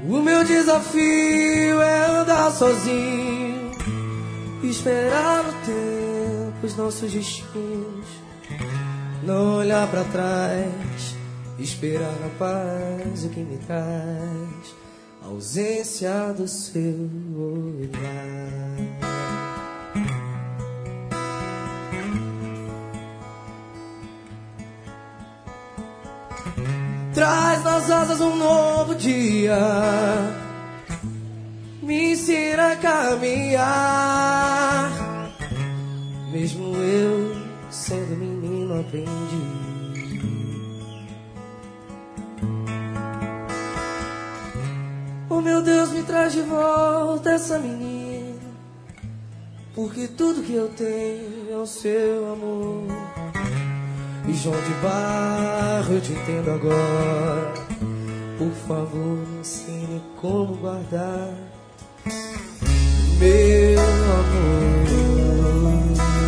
O meu desafio é andar sozinho, esperar no tempo os nossos destinos, não olhar pra trás, esperar na paz o que me traz, a ausência do seu olhar. Traz nas asas um novo dia, me ensina a caminhar. Mesmo eu sendo menino aprendi. Oh meu Deus, me traz de volta essa menina, porque tudo que eu tenho é o seu amor. E João de Barro, eu te entendo agora. Por favor, me ensine como guardar meu amor.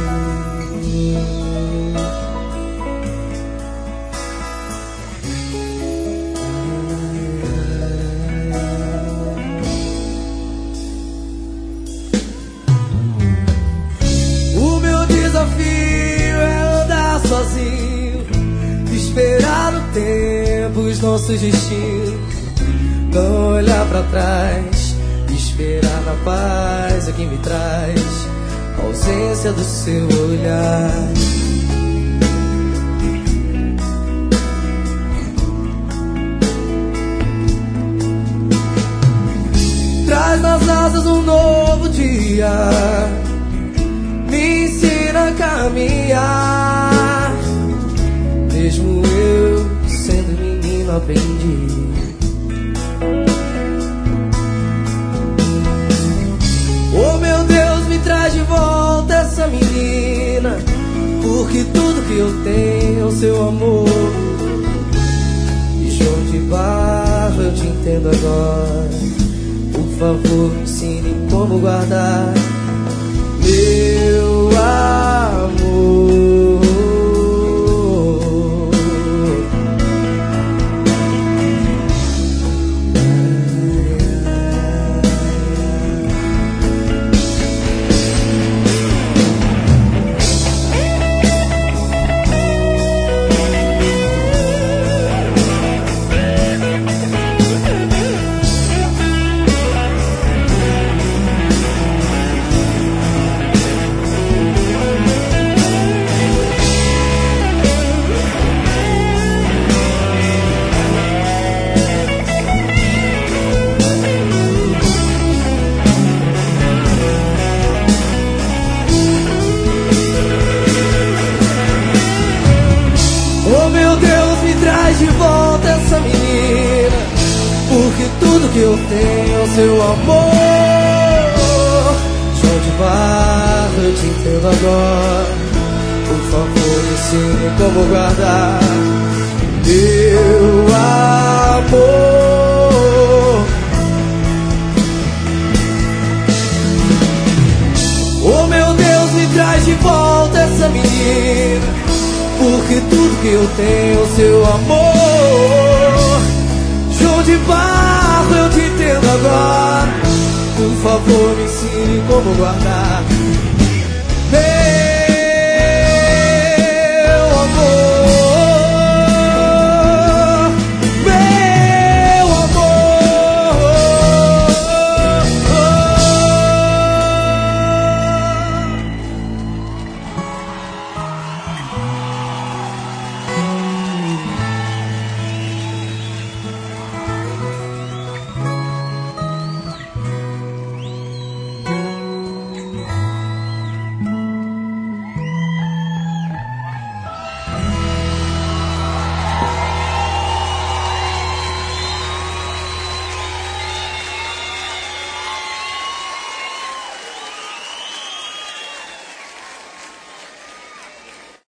O meu desafio é andar sozinho, esperar o tempo os nossos destinos, não olhar pra trás, esperar na paz é que me traz a ausência do seu olhar. Traz nas asas um novo dia, me ensina a caminhar. Mesmo eu sendo menino aprendi. Oh meu Deus, me traz de volta essa menina, porque tudo que eu tenho é o seu amor. E João de Barro, eu te entendo agora. Por favor, me ensine como guardar meu amor. De volta essa menina, porque tudo que eu tenho é o seu amor. João de Barro, eu te entendo agora. Por favor, me ensine como guardar meu amor. Oh meu Deus, me traz de volta essa menina, porque tudo que eu tenho é o seu amor. João de Barro, eu te entendo agora. Por favor, me ensine como guardar